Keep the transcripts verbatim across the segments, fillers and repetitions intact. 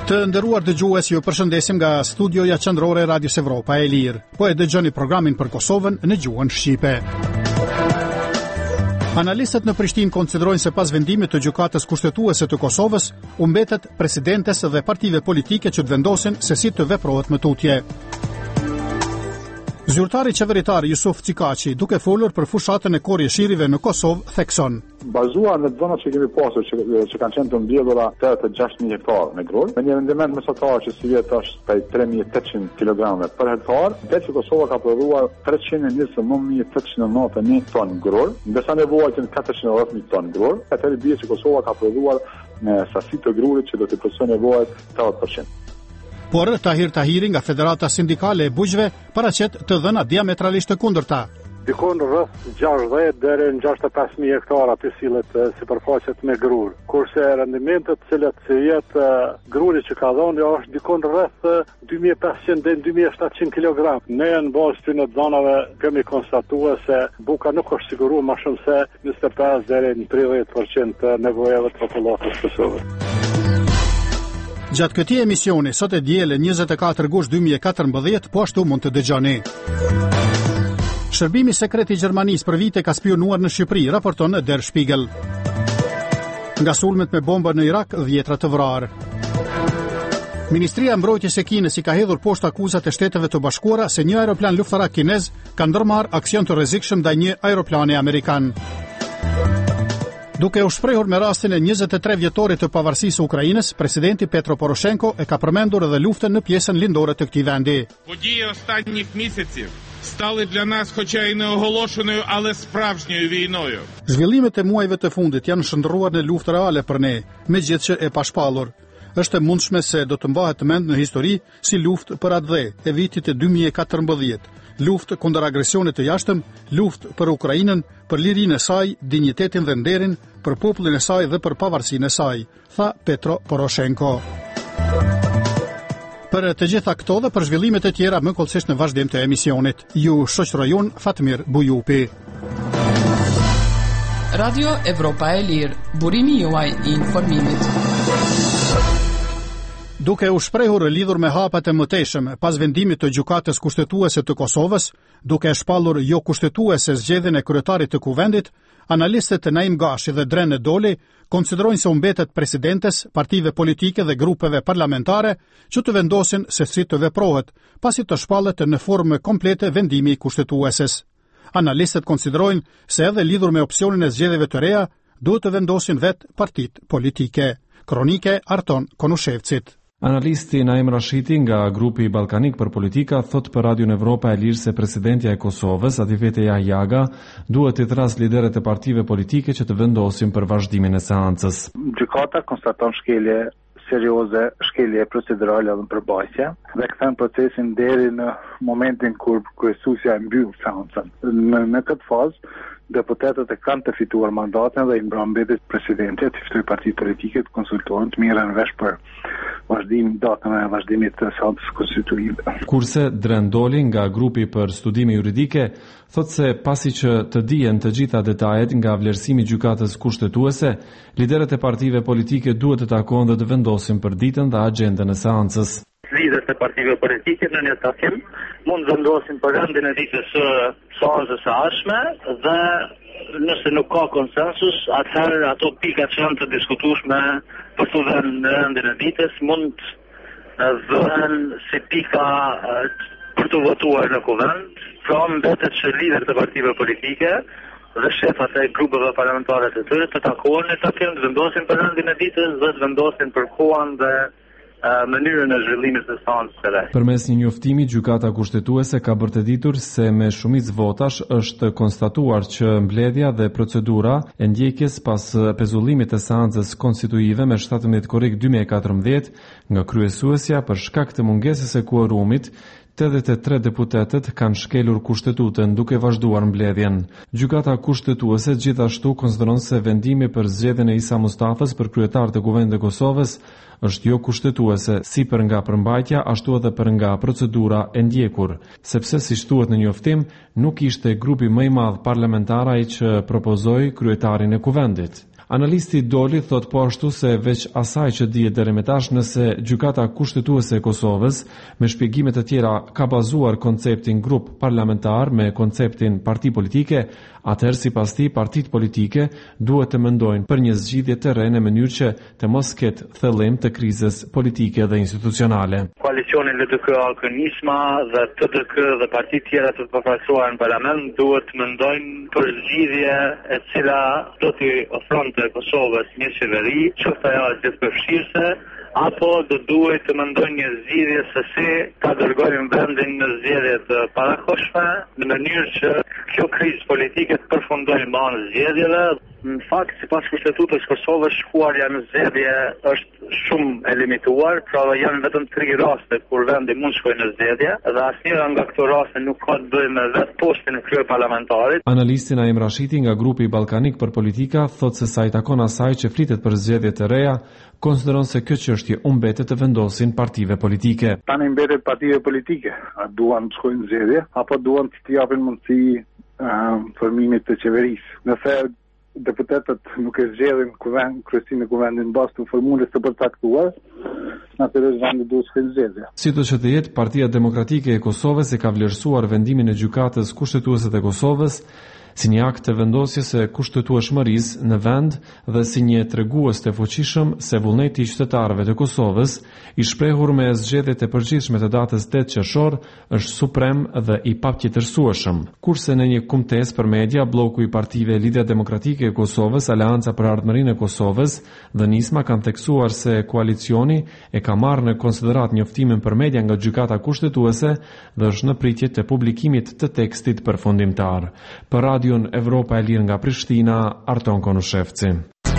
Të nderuar dëgjues, ju përshëndesim nga studioja qendrore e Radios Evropa e Lirë. Po e dëgjoni programin për Kosovën në gjuhën shqipe. Analistët në Prishtinë konsiderojnë se pas vendimit të gjykatës kushtetuese të Kosovës, u mbetet presidentes dhe partive politike që të vendosin se si të veprohet më tutje. Zyrtari qeveritar Jusuf Cikaçi, duke folur për fushatën e korrjeshirive në Kosovë, thekson: bazuar në zonat që kemi pasur që, që kanë qenë të mbjellura të të gjashtë mijë hektarë me grur, me një rendiment mesatar që si vjet është prej tre mijë e tetëqind kilograme për hektar, dhe që Kosova ka prodhuar treqind e njëzet e nëntë mijë tetëqind e nëntëdhjetë e një ton grur, ndërsa nevojën katërqind e dhjetë mijë ton grur, atëherë bie që Kosova ka prodhuar në sasi të grurit që do të plotësojë nevojat tetëdhjetë përqind. Por Tahir Tahiri nga Federata Sindikale e Bujqve paraqet të dhëna diametralisht të kundërta. Dikon rreth gjashtëdhjetë deri në gjashtëdhjetë e pesë mijë hektara të sillet sipërfaqet me grur, kurse rendimentet të cilat se jetë gruri që ka dhënë është dikon rreth dy mijë e pesëqind deri në dy mijë e shtatëqind kilogram. Ne në bazë të në zonave kemi konstatuar se buka nuk është siguruar më shumë se njëzet e pesë deri në tridhjetë përqind të nevojave të popullatës Kosovës. Gjatë këtij emisioni, sot e diele njëzet e katër gusht dy mijë e katërmbëdhjetë, po ashtu mund të dëgjoni. Shërbimi sekret i Gjermanisë për vite ka spionuar në Shqipëri, raporton Der Spiegel. Nga sulmet me bomba në Irak, dhjetra të vrarë. Ministria e Mbrojtjes e Kinës i ka hedhur poshtë akuzat e Shteteve të Bashkuara se një aeroplan luftarak kinez ka ndërmarrë aksion të rrezikshëm ndaj një aeroplani amerikan. Duke u shprehur me rastin e njëzet e tre vjetorit të pavarësisë së Ukrainës, presidenti Petro Poroshenko e ka përmendur edhe luftën në pjesën lindore të këtij vendi. Події останніх місяців стали для нас хоча й не оголошеною, але справжньою війною. Zhvillimet e muajve të fundit janë shndërruar në luftë reale për ne, megjithëse e pashpallur. Është e mundshme se do të mbahet mend në histori si luftë për atë dhe e vitit e dy mijë e katërmbëdhjetë. Luftë kundër agresionit të jashtëm, luftë për Ukrainën, për lirinë e saj, dinjitetin dhe nderin, për popullin e saj dhe për pavarësinë e saj, tha Petro Poroshenko. Për të gjitha këto dhe për zhvillimet e tjera më kollësisht në vazhdim të emisionit. Ju shoqëroj unë Fatmir Bujupi. Radio Evropa e Lirë, burimi juaj i informimit. Duke u shprehur lidhur me hapat e mëtejshëm pas vendimit të gjykatës kushtetuese të Kosovës, duke shpallur jo kushtetuese zgjedhjen e kryetarit të kuvendit, analistët Naim Gashi dhe Dren Doli konsiderojnë se u mbetet presidentes, partive politike dhe grupeve parlamentare që të vendosin se si të veprohet, pasi të shpallet në formë komplete vendimi i kushtetueses. Analistët konsiderojnë se edhe lidhur me opsionin e zgjedhjeve të reja, duhet të vendosin vetë partit politike. Kronike Arton Konushevcit. Analisti Naim Rashiti nga grupi Ballkanik për politika thot për Radion Evropa e Lirë se presidentja e Kosovës, Ativete Jahjaga, duhet të thras lideret e partive politike që të vendosin për vazhdimin e seancës. Gjykata konstaton shkelje serioze, shkelje procedurale dhe përbajsje dhe kthen procesin deri në momentin kur kryesuesja e mbyll seancën. Në, në këtë fazë deputetët e kanë të fituar mandatin dhe i mbron mbetjes presidenti të fitoj partit politike të konsultohen të mirën vesh për vazhdim datën e vazhdimit të seancës konstitutive. Kurse Dren Doli nga grupi për studime juridike thot se pasi që të dihen të gjitha detajet nga vlerësimi i gjykatës kushtetuese, liderët e partive politike duhet të takohen dhe të vendosin për ditën dhe agjendën e seancës. Liderët e partive politike në një takim mund vendosin për rendin e ditës së seancës së ardhshme dhe nëse nuk ka konsensus, atëherë ato pika që janë të diskutueshme për të dhënë në rendin e ditës mund dhëhen si pika për të votuar në kuvend, pra mbetet që liderët e partive politike dhe shefat e grupeve parlamentare të tyre të takohen në takim, të vendosin për rendin e ditës dhe të vendosin për kohën dhe mënyrën e zhvillimit të seancës së re. Përmes një njoftimi, gjykata kushtetuese ka bërë të ditur se me shumicë votash është konstatuar që mbledhja dhe procedura e ndjekjes pas pezullimit të seancës konstituive me shtatëmbëdhjetë korrik dy mijë e katërmbëdhjetë nga kryesuesja për shkak të mungesës së kuorumit, tetëdhjetë e tre deputetët kanë shkelur kushtetutën duke vazhduar mbledhjen. Gjykata kushtetuese gjithashtu konsideron se vendimi për zgjedhjen e Isa Mustafës për kryetar të Kuvendit të Kosovës është jo kushtetuese si për nga përmbajtja ashtu edhe për nga procedura e ndjekur, sepse si thuhet në njoftim, nuk ishte grupi më i madh parlamentar ai që propozoi kryetarin e Kuvendit. Analisti Doli thot po ashtu se veç asaj që dihet deri më tash nëse gjykata kushtetuese e Kosovës me shpjegime të tjera ka bazuar konceptin grup parlamentar me konceptin parti politike, atëherë sipas tij partitë politike duhet të mendojnë për një zgjidhje të re në mënyrë që të mos ketë thellim të krizës politike dhe institucionale. Koalicioni L D K Alkënisma dhe T D K dhe partitë tjera të përfaqësuara në parlament duhet të mendojnë për zgjidhje e cila do t'i ofronte Kosovës një qeveri që të ajo gjithë përfshirëse, apo do duhet të mendojnë një zgjidhje se si ta dërgojnë vendin në zgjedhje të parakohshme në mënyrë që kjo krizë politike të përfundojë me anë zgjedhjeve. Në fakt, sipas kushtetutës Kosovës, shkuarja në zgjedhje është shumë e limituar, pra janë vetëm tri raste kur vendi mund shkojë në zgjedhje dhe asnjëra nga këto raste nuk ka të bëjë me vetë postin e kryeparlamentarit. Analisti Naim Rashiti nga grupi Ballkanik për Politika thotë se sa i takon asaj që flitet për zgjedhje të reja, konsideron se kjo çështje u mbetet të vendosin partive politike. Tani mbetet partive politike, a duan të shkojnë në zgjedhje apo duan të japin mundësi uh, formimit të qeverisë. Nëse deputetët nuk e zgjedhin kuvend, kryesinë e kuvendit mbas të formulës së përcaktuar, natyralisht vendi duhet të shkojë në zgjedhje. Sidoqë që të jetë, Partia Demokratike e Kosovës e ka vlerësuar vendimin e gjykatës kushtetuese të Kosovës si një akt të vendosjes së kushtetueshmërisë në vend dhe si një tregues të fuqishëm se vullneti i qytetarëve të Kosovës, i shprehur me zgjedhjet e përgjithshme të datës tetë qershor, është suprem dhe i papqetësueshëm. Kurse në një kumtesë për media, bloku i partive Lidhja Demokratike e Kosovës, Aleanca për Ardhmërinë e Kosovës dhe Nisma kanë theksuar se koalicioni e ka marrë në konsiderat njoftimin për media nga gjykata kushtetuese dhe është në pritje të publikimit të tekstit përfundimtar. Për Radio Evropa e Lirë nga Prishtina, Arton Konushevci.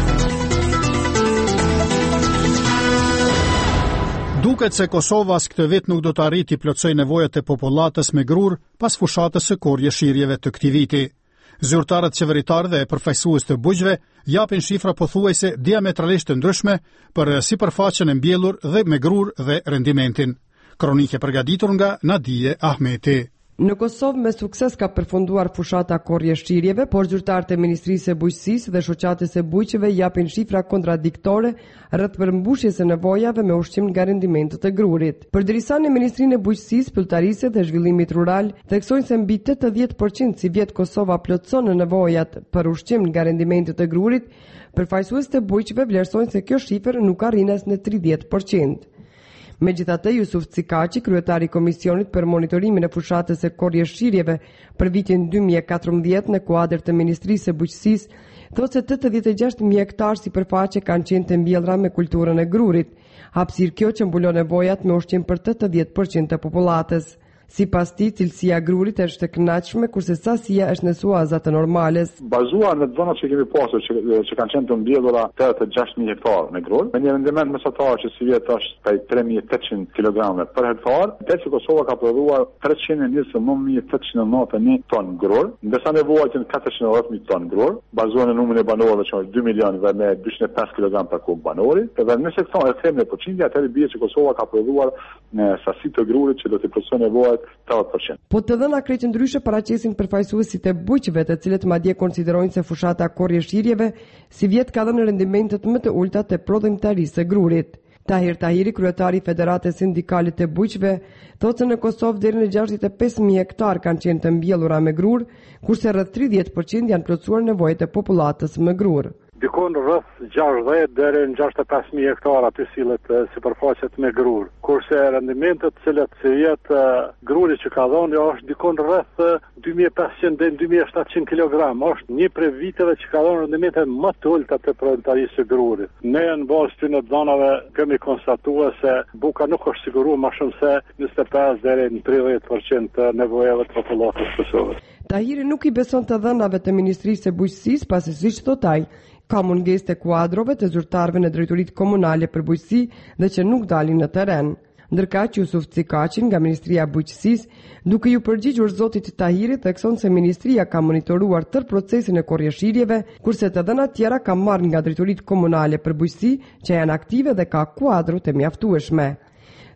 Duket se Kosova as këtë vit nuk do të arriti plotësoj nevojat e popullatës me grur pas fushatës së korrjeshirjeve të këtij viti. Zyrtarët qeveritarë dhe përfaqësues të bujqve japin shifra pothuajse diametralisht të ndryshme për sipërfaqen e mbjellur dhe me grur dhe rendimentin. Kronike përgatitur nga Nadije Ahmeti. Në Kosovë me sukses ka përfunduar fushata korrjeshirjeve, por zyrtarët e Ministrisë së Bujqësisë dhe shoqatës së bujqeve japin shifra kontradiktore rreth përmbushjes së nevojave me ushqim nga rendimentet e grurit. Përderisa në Ministrinë e Bujqësisë, Pylltarisë dhe Zhvillimit Rural theksojnë se mbi tetëdhjetë përqind si vjet Kosova plotson në nevojat për ushqim nga rendimentet e grurit, përfaqësuesit e bujqeve vlerësojnë se kjo shifër nuk arrin as në tridhjetë përqind. Megjithatë, Jusuf Cikaqi, kryetari i Komisionit për Monitorimin e Fushatës së Korrjeshirjeve për vitin dy mijë e katërmbëdhjetë në kuadër të Ministrisë së Bujqësisë, thotë se tetëdhjetë e gjashtë mijë hektarë sipërfaqe kanë qenë të mbjellra me kulturën e grurit, hapësirë kjo që mbulon nevojat me ushqim për tetëdhjetë përqind të popullatës. Sipas tij, cilësia e grurit është e kënaqshme, kurse sasia është në suaza të normales. Bazuar në zonat që kemi pasur që, që kanë qenë të mbjellura të gjashtë mijë hektarë me grur, me një rendiment mesatar që si vjet është prej tre mijë e tetëqind kilograme për hektar, ndërsa Kosova ka prodhuar treqind e njëzet e nëntë mijë tetëqind e nëntëdhjetë e një ton grur, ndërsa nevojat janë katërqind e dhjetë mijë ton grur, bazuar në numrin e banorëve që është dy milionë dhe me dyqind e pesë kilogram për kub banori, dhe nëse këto e them në përqindje, atëherë bie që Kosova ka prodhuar në sasi të grurit që do të plotësojë nevojat tetëdhjetë përqind. Po të dhëna krejt ndryshe paraqesin përfaqësuesit e bujqve, të cilët madje konsiderojnë se fushata korrjeshirjeve si vjet ka dhënë rendimentet më të ulta të prodhimtarisë së grurit. Tahir Tahiri, kryetari i Federatës Sindikale të Bujqve, thotë se në Kosovë deri në gjashtëdhjetë e pesë mijë hektar kanë qenë të mbjellura me grur, kurse rreth tridhjetë përqind janë plotësuar nevojat e popullatës me grur. Dikon rreth gjashtëdhjetë deri në gjashtëdhjetë e pesë mijë hektar aty sillet sipërfaqet me grur, kurse rendimentet të cilat se jetë gruri që ka dhënë është dikon rreth dy mijë e pesëqind deri në dy mijë e shtatëqind kilogram, është një prej viteve që ka dhënë rendimente më të ulta të prodhimtarisë së grurit. Ne në bazë të këtyre dhënave kemi konstatuar se buka nuk është siguruar më shumë se njëzet e pesë deri në tridhjetë përqind të nevojave të popullatës së Kosovës. Tahiri nuk i beson të dhënave të Ministrisë së Bujqësisë, pasi siç thotë ai, ka mungesë të kuadrove të zyrtarëve në drejtoritë komunale për bujqësi dhe që nuk dalin në terren. Ndërkaq Jusuf Cikaqi nga Ministria e Bujqësisë, duke ju përgjigjur zotit Tahirit, thekson se ministria ka monitoruar tërë procesin e korrjeshirjeve, kurse të dhënat tjera ka marrë nga drejtoritë komunale për bujqësi që janë aktive dhe ka kuadro të mjaftueshme.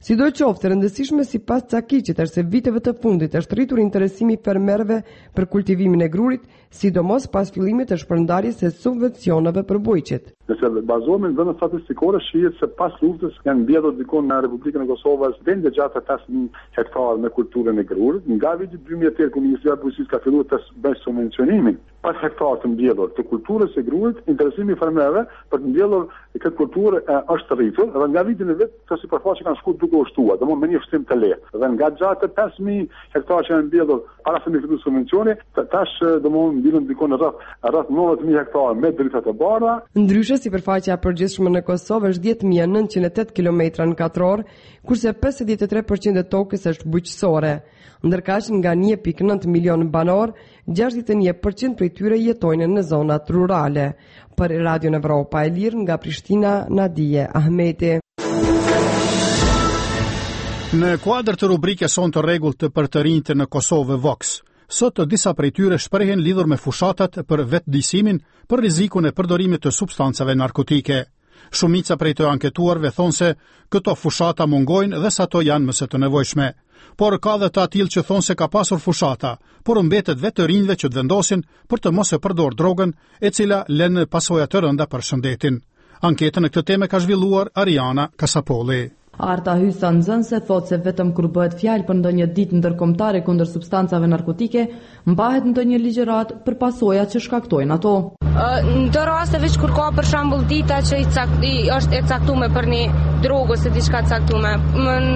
Sidoqoftë, e rëndësishme sipas Cakiqit është se viteve të fundit është rritur interesimi i fermerëve për kultivimin e grurit, sidomos pas fillimit të shpërndarjes së subvencioneve për bujqit. Nëse bazohemi në vende statistikore, shihet se pas luftës kanë mbledhur diku në Republikën e Kosovës vende gjatë pesë mijë hektarë me kulturën e grurit. Nga viti dy mijë e tetë, kur Ministria e Bujqësisë ka filluar të bëjë subvencionimin pas hektarë të mbledhur të kulturës së grurit, interesimi i fermerëve për të mbledhur këtë kulturë është rritur dhe nga vitin e vet këto sipërfaqe kanë shkuar duke u shtuar, domthonë me një shtim të lehtë. Dhe nga gjatë pesë mijë hektarë që janë mbledhur para se të fillojë subvencioni, tash domthonë mbledhen diku në rreth rreth nëntëdhjetë mijë hektarë me drita të bardha. Ndryshe, sipërfaqja e përgjithshme në Kosovë është dhjetë mijë nëntëqind e tetë kilometra në katror, kurse pesëdhjetë e tre përqind e tokës është bujqësore. Ndërkaq nga një pikë nëntë milion banor, gjashtëdhjetë e një përqind prej tyre jetojnë në zonat rurale. Për Radio Evropa e Lirë nga Prishtina, Nadije Ahmeti. Në kuadër të rubrikës Son të rregullt të për të rinjtë në Kosovë Vox, sot disa prej tyre shprehen lidhur me fushatat për vetëdijsimin për rrezikun e përdorimit të substancave narkotike. Shumica prej të anketuarve thonë se këto fushata mungojnë dhe sa to janë më së të nevojshme. Por ka dhe të atil që thonë se ka pasur fushata, por mbetet vetë të rinjve që të vendosin për të mos e përdor drogën, e cila lënë pasoja të rënda për shëndetin. Anketën në këtë temë ka zhvilluar Ariana Kasapolli. Arta Hysa nxënëse thotë se vetëm kur bëhet fjalë për ndonjë ditë ndërkombëtare kundër substancave narkotike, mbahet ndonjë ligjërat për pasojat që shkaktojnë ato. Në të rasteve që kur ka për shembull dita që i, cakt, i është e caktuar për një drogë ose diçka të caktuar,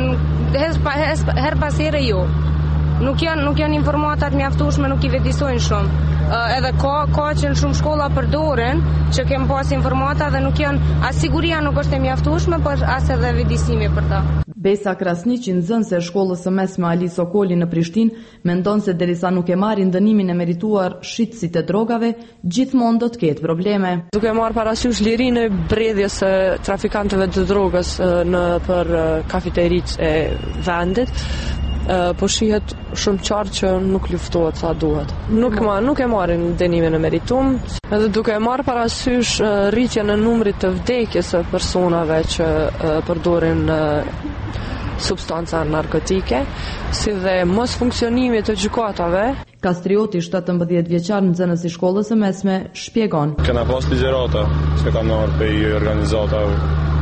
her, her, her pas here jo. Nuk janë nuk janë informata të mjaftueshme, nuk i vëdësojnë shumë. Uh, edhe ka ka që në shumë shkolla përdoren që kem pas informata dhe nuk janë, as siguria nuk është e mjaftueshme, por as edhe vëdësimi për ta. Besa Krasniqi, nxënëse e shkollës së mesme Ali Sokoli në Prishtinë, mendon se derisa nuk e marrin dënimin e merituar shitësit e drogave, gjithmonë do të ketë probleme. Duke marrë parasysh lirinë e bredhjes së trafikantëve të drogës në për kafeteritë e vendit, Uh, po shihet shumë qartë që nuk luftohet sa duhet. Nuk, ma, nuk e marrin dënimin e meritum, edhe duke e marrë parasysh uh, rritjen e numrit të vdekjes së personave që uh, përdorin uh, substanca narkotike, si dhe mos funksionimi të gjykatave. Kastrioti, shtatëmbëdhjetë vjeçar nxënës i shkollës së mesme, shpjegon. Kena pas ligjërata që kanë ardhur prej organizatave,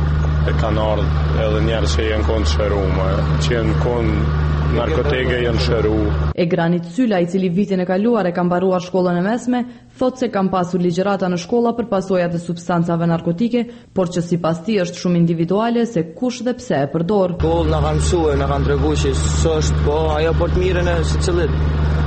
e kanë ardhur edhe njerëz që janë konë shëruar, që janë konë narkotike janë shëru. E Granit Syla, i cili vitin e kaluar e ka mbaruar shkollën e mesme, thot se kam pasur ligjërata në shkolla për pasojat e substancave narkotike, por që sipas tij është shumë individuale se kush dhe pse e përdor. Koll na kanë mësuar, na kanë treguar se s'është, po ajo për të mirën e secilit.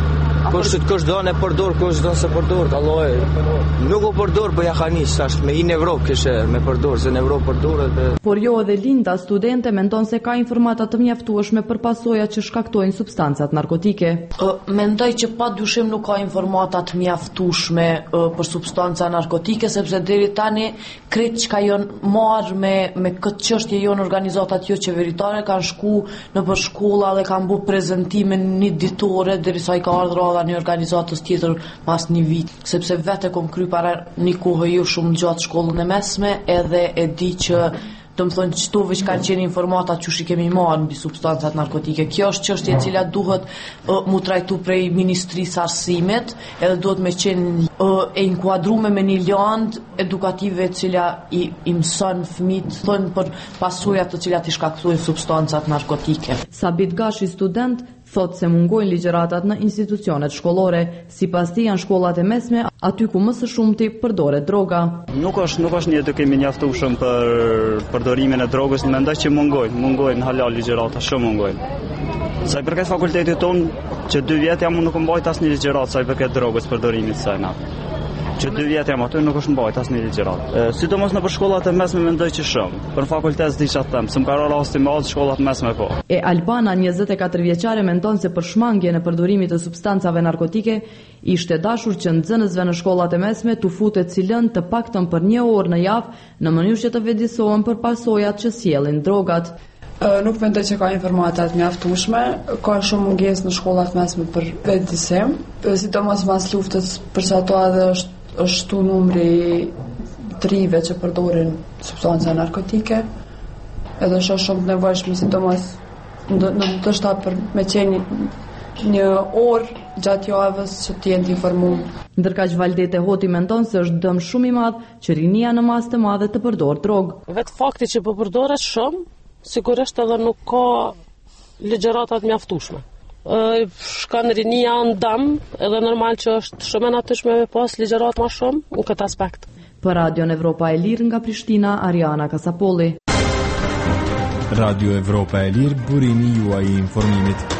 Kush të kush do ne përdor, kush do se përdor, kalloj. Nuk u përdor, po ja hanis, tash me in Evropë kishë me përdor, se në Evropë përdoret. Por jo edhe Linda, studente, mendon se ka informata të mjaftueshme për pasojat që shkaktojnë substancat narkotike. Mendoj që pa dyshim nuk ka informata të mjaftueshme për substanca narkotike, sepse deri tani krejt çka janë marrë me me këtë çështje janë organizatat jo qeveritare, kanë shku në për shkolla dhe kanë bërë prezantime një ditore derisa i ka ardhur një organizatës tjetër pas një vit, sepse vetë kom kry para një kohë jo shumë gjatë shkollën e mesme, edhe e di që do më thonë qëtove që kanë qenë informata që shi kemi marrë mbi substancat narkotike. Kjo është çështje e cila duhet uh, mu trajtu prej Ministrisë Arsimit, edhe duhet me qenë uh, e inkuadrume me një landë edukative e cila i, i mëson fëmijët thonë për pasojat të cilat i shkaktojnë substancat narkotike. Sabit Gashi, student, thot se mungojnë ligjëratat në institucionet shkollore, sipas tij janë shkollat e mesme aty ku më së shumti përdoret droga. Nuk është nuk është një edukim i mjaftueshëm për përdorimin e drogës, mendoj që mungojnë, mungojnë hala ligjërata, shumë mungojnë. Sa i përket fakultetit ton, që dy vjet jam nuk mbajt asnjë ligjëratë sa i përket drogës, përdorimit të saj. Që dy vjet jam aty nuk është mbajt asnjë ligjëratë. Sidomos në për shkollat e mesme mendoj që shumë. Për fakultet s'di çfarë them, s'm ka rënë rasti me shkollat mesme po. E Albana, njëzet e katër vjeçare, mendon se për shmangjen e përdorimit të substancave narkotike ishte dashur që nxënësve në shkollat e mesme tu futet cilën të paktën për një orë në javë në mënyrë që të vëdësohen për pasojat që sjellin drogat. Uh, nuk mendoj që ka informata të mjaftueshme, ka shumë mungesë në shkollat mesme për vetëdijsim, sidomos pas luftës, përsa ato edhe është është tu numri të rive që përdorin substanca narkotike. edhe është shumë të nevojshme, sidomos në të shta për me qenë një orë gjatë javës që të jenë të informuar. Ndërkaq Valdete Hoti mendon se është dëm shumë i madh që rinia në masë të madhe të përdor drogë. Vetë fakti që po përdoret shumë, sigurisht edhe nuk ka ligjëratat mjaftueshme. Shkan rinia në dëm, edhe normal që është shumë e natyrshme me pas ligjërat më shumë në këtë aspekt. Për Radion Evropa e Lirë nga Prishtina, Ariana Kasapolli. Radio Evropa e Lirë, burimi juaj i informimit.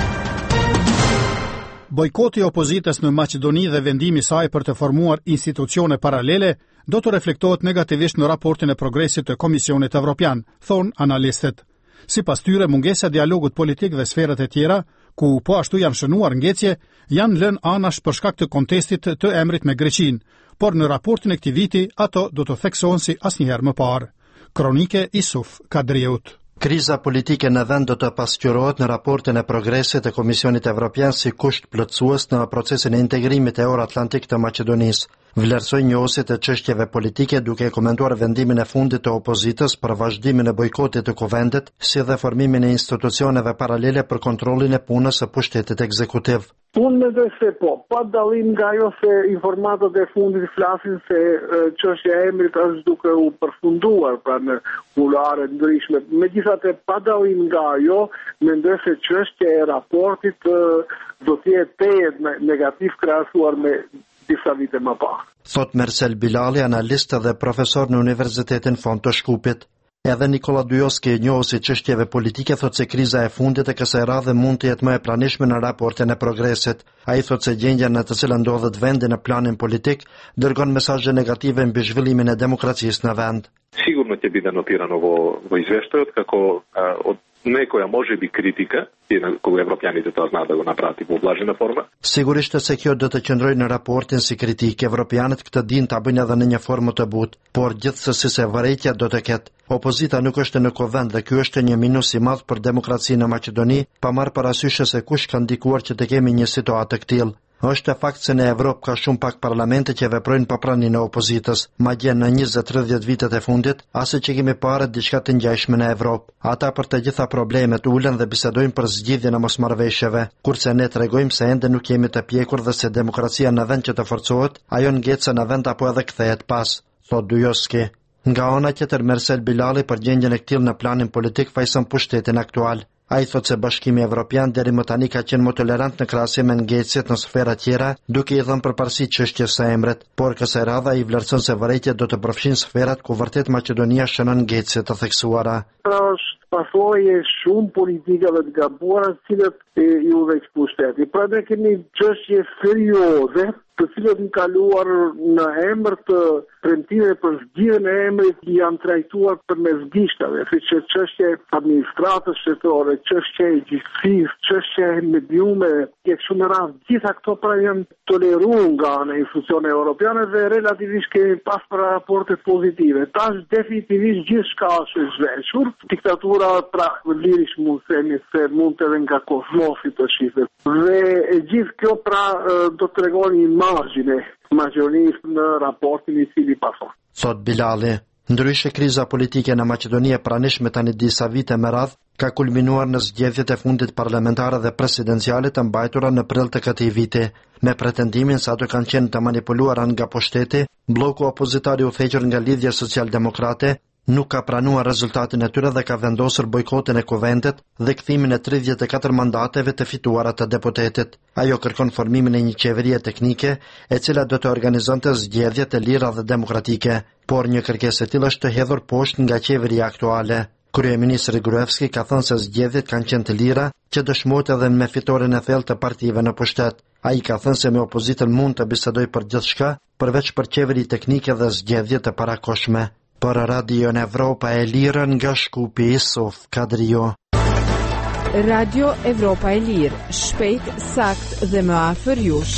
Bojkoti i opozitës në Maqedoni dhe vendimi i saj për të formuar institucione paralele do të reflektohet negativisht në raportin e progresit të Komisionit Evropian, thon analistët. Sipas tyre, mungesa e dialogut politik dhe sferat e tjera, ku po ashtu janë shënuar ngjecje, janë lënë anash për shkak të kontestit të emrit me Greqinë, por në raportin e këtij viti ato do të theksohen si asnjëherë më parë. Kronike Isuf Kadriut. Kriza politike në vend do të pasqyrohet në raportin e progresit të Komisionit Evropian si kusht plotësues në procesin e integrimit e Euro-Atlantik të Maqedonisë. Vlerësoi njohësit e çështjeve politike duke komentuar vendimin e fundit të opozitës për vazhdimin e bojkotit të kuvendit, si dhe formimin e institucioneve paralele për kontrollin e punës së pushtetit ekzekutiv. Unë mendoj se po, pa dallim nga ajo se informatat e fundit flasin se çështja e emrit është duke u përfunduar pra në kulare ndryshme. Megjithatë, pa dallim nga ajo, mendoj se çështja e raportit do të jetë negativ krahasuar me disa vite më parë. Thot Mersel Bilali, analist dhe profesor në Universitetin Fond të Shkupit. Edhe Nikola Dujoski, njohësi çështjeve politike, thot se kriza e fundit e kësaj radhe mund të jetë më e pranishme në raportin e progresit. Ai thot se gjendja në të cilën ndodhet vendi në planin politik dërgon mesazhe negative mbi zhvillimin e demokracisë në vend. Sigurno će biti notirano vo, vo izvještaju kako a, od nekoja može biti kritika, koju evropljanite to zna da go naprati po ublažena forma. Sigurisht se kjo do të qëndrojë në raportin si kritikë. Evropianët këtë din ta bëjnë edhe në një formë të butë, por gjithsesi se vërejtja do të ketë. Opozita nuk është në kuvend dhe ky është një minus i madh për demokracinë në Maqedoni, pa marrë parasysh se kush ka ndikuar që të kemi një situatë të tillë. Është e fakt se në Evropë ka shumë pak parlamente që veprojnë pa praninë e opozitës, madje në njëzet tridhjetë vitet e fundit, as që kemi parë diçka të ngjashme në Evropë. Ata për të gjitha problemet ulen dhe bisedojnë për zgjidhjen e mosmarrëveshjeve, kurse ne tregojmë se ende nuk jemi të pjekur dhe se demokracia në vend që të forcohet, ajo ngecë në vend apo edhe kthehet pas, thot Dujoski. Nga ana tjetër, Mersel Bilali për gjendjen e këtij në planin politik fajson pushtetin aktual. Ai thot se Bashkimi Evropian deri më tani ka qenë më tolerant në krahasim me ngecjet në sfera tjera, duke i dhënë përparësi çështjes së emrit, por kësaj radhe i vlerëson se vërejtja do të përfshin sferat ku vërtet Maqedonia shënon ngecje të theksuara. Është pasojë shumë politike dhe të gabuara, të cilët i udhëheq pushteti. Pra ne kemi çështje serioze, të cilët në kaluar në emër të premtime për zgjidhjen e emrit janë trajtuar përmes gishtave, siç është çështja e administratës shtetërore, çështja e gjithësisë, çështja e mediume, që shumë rast gjitha këto pra janë toleruar nga ana e institucioneve europiane dhe relativisht kemi pas për raporte pozitive. Tash definitivisht gjithçka është e zhveshur. Diktatura pra lirish mund të themi se mund edhe nga kosmosi të shihet. Dhe e gjithë kjo pra do të tregoni imazhin e Maqedonisë në raportin i cili pason. Thot Bilali. Ndryshe, kriza politike në Maqedoni e pranishme tani disa vite me radh ka kulminuar në zgjedhjet e fundit parlamentare dhe presidenciale të mbajtura në prill të këtij viti, me pretendimin se ato kanë qenë të manipuluara nga pushteti. Bloku opozitar i udhëhequr nga Lidhja Social-Demokrate nuk ka pranuar rezultatin e tyre dhe ka vendosur bojkotin e kuvendit dhe kthimin e tridhjetë e katër mandateve të fituara të deputetit. Ajo kërkon formimin e një qeverie teknike e cila do të organizonte zgjedhje të lira dhe demokratike, por një kërkesë e tillë është të hedhur poshtë nga qeveria aktuale. Kryeministri Gruevski ka thënë se zgjedhjet kanë qenë të lira, që dëshmohet edhe me fitoren e thellë të partive në pushtet. Ai ka thënë se me opozitën mund të bisedoj për gjithçka, përveç për qeveri teknike dhe zgjedhje të parakohshme. Për Radio Evropa e Lirë nga Shkupi, Isuf Kadrio. Radio Evropa e Lirë, shpejt, sakt dhe më afër jush.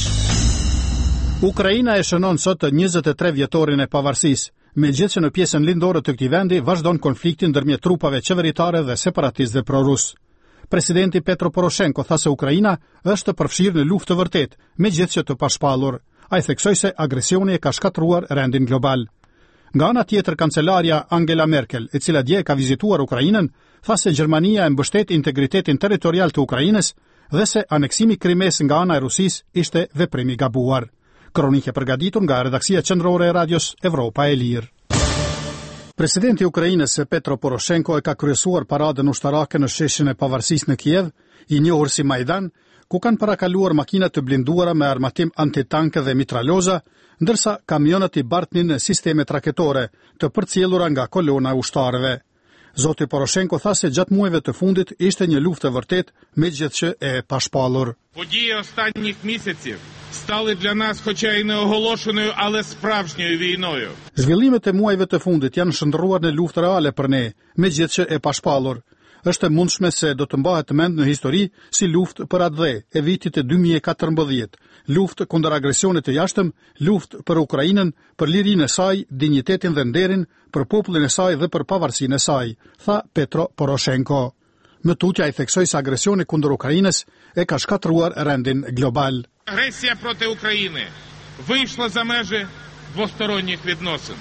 Ukraina e shënon sot njëzet e tre vjetorin e pavarësisë, megjithëse në pjesën lindore të këtij vendi vazhdon konflikti ndërmjet trupave qeveritare dhe separatistëve pro-rus. Presidenti Petro Poroshenko tha se Ukraina është përfshirë në luftë të vërtetë, megjithëse të pashpallur. Ai theksoi se agresioni e ka shkatruar rendin global. Nga ana tjetër, kancelaria Angela Merkel, e cila dje ka vizituar Ukrainën, tha se Gjermania e mbështet integritetin territorial të Ukrainës dhe se aneksimi Krimes nga ana e Rusisë ishte veprim i gabuar. Kronikë e përgatitur nga redaksia qendrore e Radios Evropa e Lirë. Presidenti i Ukrainës Petro Poroshenko e ka kryesuar paradën ushtarake në sheshin e pavarësisë në Kiev, i njohur si Majdan, ku kanë parakaluar makina të blinduara me armatim antitanke dhe mitraloza, ndërsa kamionët i bartnin në sistemet raketore të përcjellura nga kolona ushtarëve. Zoti Poroshenko tha se gjatë muajve të fundit ishte një luftë e vërtet, megjithëse e pashpallur. Події останніх місяців стали для нас хоча й не оголошеною, але справжньою війною. Zhvillimet e muajve të fundit janë shndërruar në luftë reale për ne, megjithëse e pashpallur. Është e mundshme se do të mbahet mend në histori si luftë për atë dhe e vitit dy mijë e katërmbëdhjetë, luftë kundër agresionit të jashtëm, luftë për Ukrainën, për lirinë e saj, dinjitetin dhe nderin, për popullin e saj dhe për pavarësinë e saj, tha Petro Poroshenko. Më tutja i theksoi se agresioni kundër Ukrainës e ka shkatruar rendin global. Агресія проти України вийшла за межі двосторонніх відносин.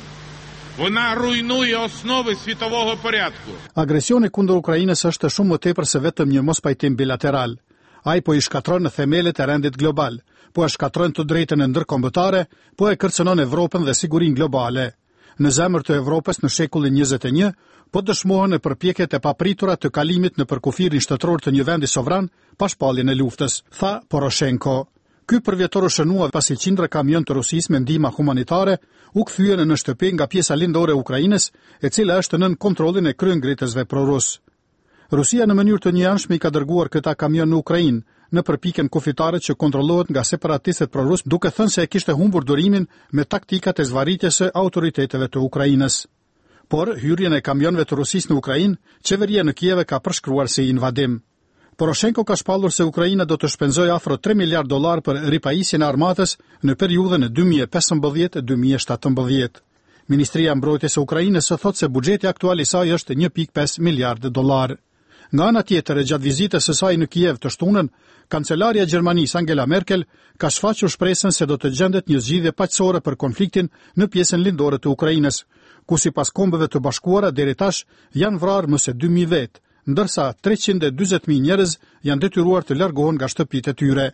Вона руйнує основи світового порядку. Agresioni kundër Ukrainës është shumë më tepër se vetëm një mospajtim bilateral. Ai po i shkatron në themelet e rendit global, po e shkatron të drejtën e ndërkombëtare, po e kërcënon Evropën dhe sigurinë globale. Në zemër të Evropës në shekullin njëzet e një, po dëshmohen e përpjekjet e papritura të kalimit në përkufirin shtetëror të një vendi sovran pa shpalljen e luftës, tha Poroshenko. Ky përvjetor u shënua pasi qindra kamion të Rusisë me ndihmë humanitare u kthyen në shtëpi nga pjesa lindore e Ukrainës, e cila është nën kontrollin e kryengritësve prorus. Rusia në mënyrë të njëanshme i ka dërguar këta kamion në Ukrainë, në përpikjen kufitare që kontrollohet nga separatistët prorus, duke thënë se e kishte humbur durimin me taktikat e zvarritjes së autoriteteve të Ukrainës. Por hyrjen e kamionëve të Rusisë në Ukrainë, qeveria në Kiev ka përshkruar si invadim. Poroshenko ka shpallur se Ukraina do të shpenzojë afro tre miliardë dollar për ripajisjen e armatës në periudhën e dy mijë e pesëmbëdhjetë dy mijë e shtatëmbëdhjetë. Ministria e Mbrojtjes së Ukrainës thotë se buxheti aktual i saj është një pikë pesë miliardë dollar. Nga ana tjetër, e gjatë vizitës së saj në Kiev të shtunën, kancelaria e Gjermanisë Angela Merkel ka shfaqur shpresën se do të gjendet një zgjidhje paqësore për konfliktin në pjesën lindore të Ukrainës, ku sipas Kombeve të Bashkuara deri tash janë vrarë më se dy mijë vetë, ndërsa treqind e dyzet mijë njerëz janë detyruar të largohen nga shtëpitë e tyre.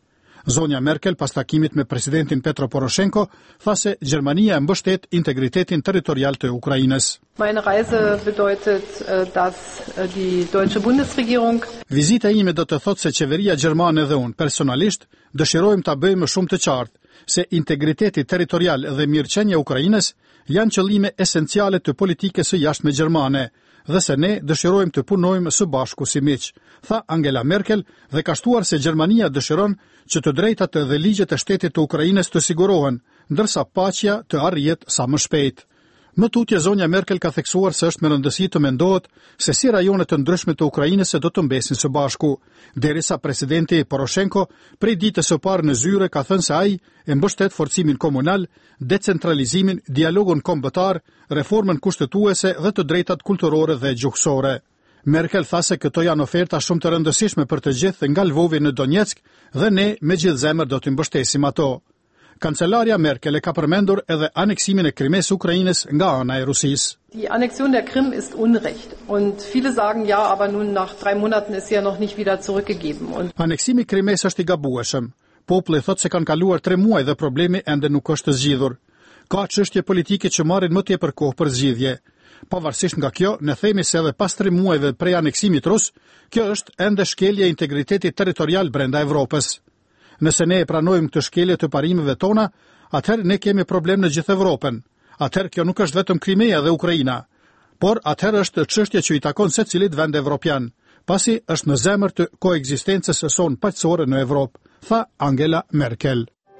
Zonja Merkel, pas takimit me presidentin Petro Poroshenko, tha se Gjermania e mbështet integritetin territorial të Ukrainës. Meine Reise bedeutet, dass die deutsche Bundesregierung Vizita ime do të thotë se qeveria gjermane dhe unë personalisht dëshirojmë ta bëjmë shumë të qartë se integriteti territorial dhe mirëqenia e Ukrainës janë qëllime esenciale të politikës së jashtme gjermane dhe se ne dëshirojmë të punojmë së bashku si miq, tha Angela Merkel dhe ka shtuar se Gjermania dëshiron që të drejtat dhe ligjet e shtetit të Ukrainës të sigurohen, ndërsa paqja të arrihet sa më shpejt. Më tutje zonja Merkel ka theksuar se është me rëndësi të mendohet se si rajonet të ndryshme të Ukrainës se do të mbesin së bashku, derisa presidenti Poroshenko prej ditës së parë në zyre ka thënë se ai e mbështet forcimin komunal, decentralizimin, dialogun kombëtar, reformën kushtetuese dhe të drejtat kulturore dhe gjuhësore. Merkel tha se këto janë oferta shumë të rëndësishme për të gjithë nga Lvovi në Donetsk dhe ne me gjithë zemër do të mbështesim ato. Kancelaria Merkel e ka përmendur edhe aneksimin e Krimes Ukrainës nga ana e Rusisë. Die Annexion der Krim ist Unrecht und viele sagen ja, aber nun nach drei Monaten ist sie ja noch nicht wieder zurückgegeben. Und Aneksimi i Krimes është i gabueshëm. Populli thotë se kanë kaluar tre muaj dhe problemi ende nuk është zgjidhur. Ka çështje politike që marrin më tepër kohë për zgjidhje. Pavarësisht nga kjo, ne themi se edhe pas tre muajve prej aneksimit rus, kjo është ende shkelje e integritetit territorial brenda Evropës. Nëse ne e pranojmë këtë shkelje të parimeve tona, atëherë ne kemi problem në gjithë Evropën. Atëherë kjo nuk është vetëm Krimea dhe Ukraina, por atëherë është çështje që i takon secilit vend evropian, pasi është në zemër të koekzistencës së son paqësore në Evropë, tha Angela Merkel.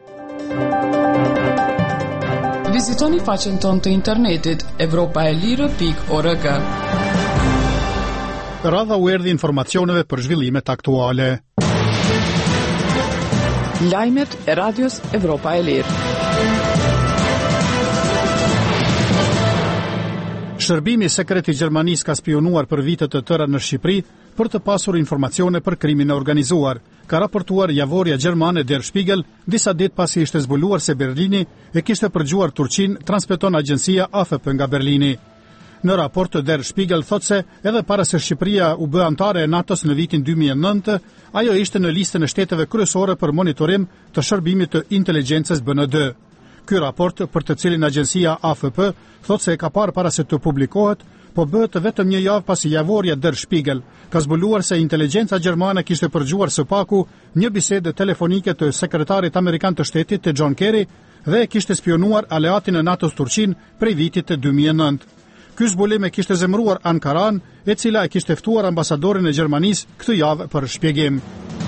Vizitoni faqen tonë të internetit evropaelire pikë org. Radha u erdhi informacioneve për zhvillimet aktuale. Lajmet e Radios Evropa e Lirë. Shërbimi sekret i Gjermanisë ka spionuar për vite të tëra në Shqipëri për të pasur informacione për krimin e organizuar, ka raportuar javorja gjermane Der Spiegel disa ditë pasi ishte zbuluar se Berlini e kishte përgjuar Turqinë, transmeton agjencia A F P nga Berlini. Në raport të Der Spiegel thot se edhe para se Shqipëria u bë anëtare e NATO-s në vitin dy mijë e nëntë, ajo ishte në listën e shteteve kryesore për monitorim të shërbimit të inteligjencës B N D. Ky raport, për të cilin agjencia A F P thot se e ka parë para se të publikohet, po bëhet vetëm një javë pasi javorja Der Spiegel ka zbuluar se inteligjenca gjermane kishte përgjuar së paku një bisedë telefonike të sekretarit amerikan të shtetit të John Kerry dhe e kishte spionuar aleatin e NATO-s Turqinë prej vitit të dy mijë e nëntë. Ky zbulim e kishte zemëruar Ankaran, e cila e kishte ftuar ambasadorin e Gjermanisë këtë javë për shpjegim.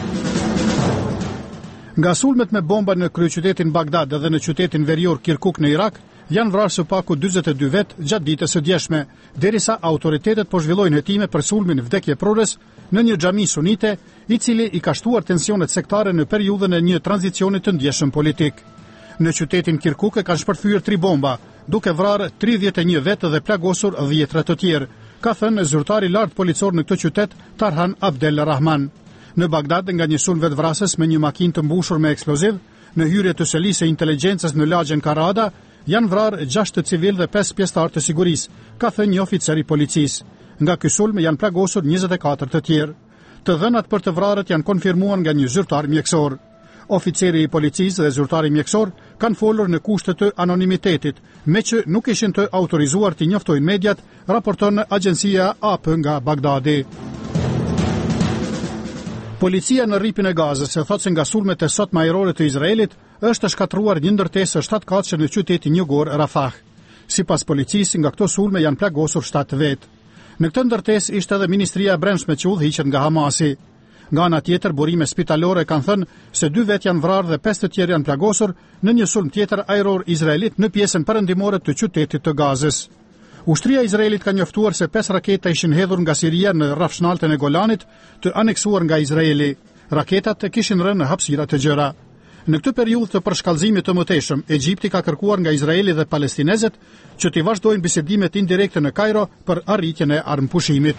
Nga sulmet me bomba në kryeqytetin Bagdad dhe në qytetin verior Kirkuk në Irak, janë vrarë së paku dyzet e dy vet gjatë ditës së djeshme, derisa autoritetet po zhvillojnë hetime për sulmin vdekjeprores në një xhami sunite, i cili i ka shtuar tensionet sektare në periudhën e një tranzicioni të ndjeshëm politik. Në qytetin Kirkuk e kanë shpërthyer tri bomba, duke vrarë tridhjetë e një vetë dhe plagosur dhjetra të tjerë, ka thënë zyrtari lart policor në këtë qytet Tarhan Abdel Rahman. Në Bagdad, nga një sulm vetvrasës me një makinë të mbushur me eksploziv, në hyrje të selisë së inteligjencës në lagjen Karada, janë vrarë gjashtë civil dhe pesë pjesëtar të sigurisë, ka thënë një oficer i policisë. Nga ky sulm janë plagosur njëzet e katër të tjerë. Të dhënat për të vrarët janë konfirmuar nga një zyrtar mjekësor. Oficeri i policisë dhe zyrtari mjekësor kanë folur në kushte të anonimitetit, me që nuk ishin të autorizuar të njoftojnë mediat, raporton agjencia A P nga Bagdadi. Policia në rripin e Gazës e thotë se nga sulmet e sotme ajrore të Izraelit është shkatruar një ndërtesë shtatkatëshe në qytetin njëgor Rafah. Sipas policisë, nga këto sulme janë plagosur shtatë vetë. Në këtë ndërtesë ishte edhe Ministria e Brendshme që udhëhiqet nga Hamasi. Nga ana tjetër, burime spitalore kanë thënë se dy vetë janë vrarë dhe pesë të tjerë janë plagosur në një sulm tjetër ajror izraelit në pjesën perëndimore të qytetit të Gazës. Ushtria e Izraelit ka njoftuar se pesë raketa ishin hedhur nga Siria në rrafshnaltën e Golanit, të aneksuar nga Izraeli. Raketat kishin rënë në hapësira të gjëra. Në këtë periudhë të përshkallëzimit të mëtejshëm, Egjipti ka kërkuar nga Izraeli dhe palestinezët që të vazhdojnë bisedimet indirekte në Kairo për arritjen e armëpushimit.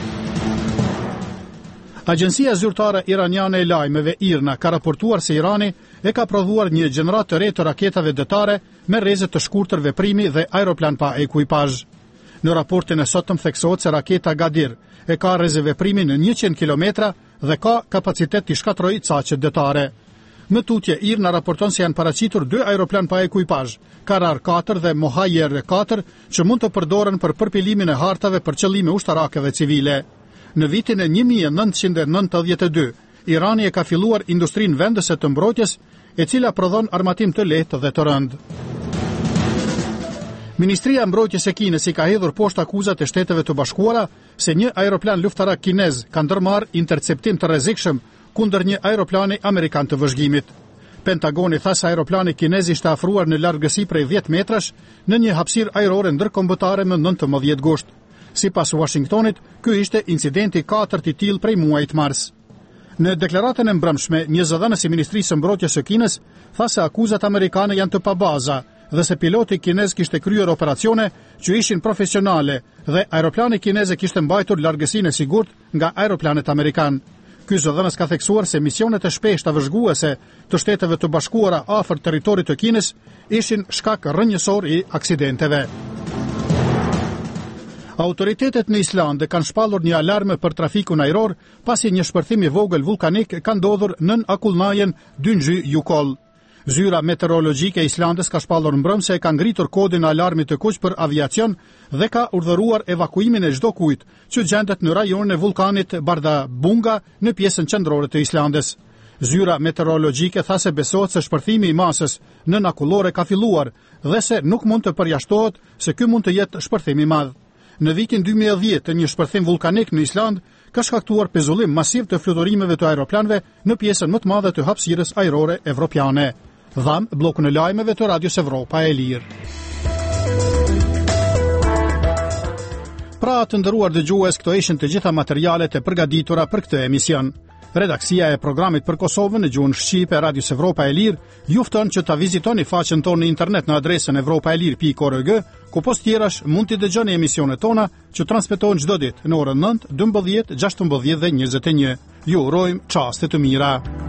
Agjencia zyrtare iraniane e lajmeve IRNA ka raportuar se Irani e ka prodhuar një gjenerat të re të raketave dëtare me rrezet të shkurtër veprimi dhe aeroplan pa ekuipazh. Në raportin e sotëm theksohet se raketa Gadir e ka rrezë veprimi në njëqind kilometra dhe ka kapacitet të shkatrojë caqet dëtare. Më tutje, IRNA raporton se janë paraqitur dy aeroplan pa ekuipazh, Karar katër dhe Mohajer katër, që mund të përdoren për përpilimin e hartave për qëllime ushtarake dhe civile. Në vitin e një mijë e nëntëqind e nëntëdhjetë e dy, Irani e ka filluar industrinë vendese të mbrojtjes, e cila prodhon armatim të lehtë dhe të rëndë. Ministria e Mbrojtjes e Kinës i ka hedhur poshtë akuzat e Shteteve të Bashkuara se një aeroplan luftarak kinez ka ndërmarrë interceptim të rrezikshëm kundër një aeroplani amerikan të vëzhgimit. Pentagoni tha se aeroplani kinez ishte afruar në largësi prej dhjetë metrash në një hapësirë ajrore ndërkombëtare më nëntëmbëdhjetë gusht. Sipas Washingtonit, ky ishte incidenti i katërt i tillë prej muajit mars. Në deklaratën e mbrëmshme, një zëdhënës i Ministrisë së Mbrojtjes së Kinës tha se akuzat amerikane janë të pabaza dhe se piloti kinez kishte kryer operacione që ishin profesionale dhe aeroplani kinez e kishte mbajtur largësinë e sigurt nga aeroplanet amerikan. Ky zëdhënës ka theksuar se misionet e shpeshta vëzhguese të Shteteve të Bashkuara afër territorit të Kinës ishin shkak rrënjësor i aksidenteve. Autoritetet në Island kanë shpallur një alarmë për trafikun ajror pasi një shpërthim i vogël vulkanik ka ndodhur nën akullnajen Dyngjy Jukol. Zyra meteorologjike e Islandës ka shpallur mbrëmse e ka ngritur kodin e alarmit të kuq për aviacion dhe ka urdhëruar evakuimin e çdo kujt që gjendet në rajonin e vulkanit Bardarbunga në pjesën qendrore të Islandës. Zyra meteorologjike tha se besohet se shpërthimi i masës nën akullore ka filluar dhe se nuk mund të përjashtohet se ky mund të jetë shpërthim i madh. Në vitin dy mijë e dhjetë, një shpërthim vulkanik në Island ka shkaktuar pezullim masiv të fluturimeve të aeroplanëve në pjesën më të madhe të hapësirës ajrore evropiane. Dham blokun e lajmeve të Radios Evropa e Lirë. Pra të nderuar dëgjues, këto ishin të gjitha materialet e përgatitura për këtë emision. Redaksia e programit për Kosovën në gjuhën shqipe e Radios Evropa e Lirë ju fton që ta vizitoni faqen tonë në internet në adresën evropaelir pikë org, ku post tjerash mund t'i dëgjoni emisionet tona që transmetohen çdo ditë në orën nëntë, dymbëdhjetë, gjashtëmbëdhjetë dhe njëzet e një. Ju urojmë çaste të mira.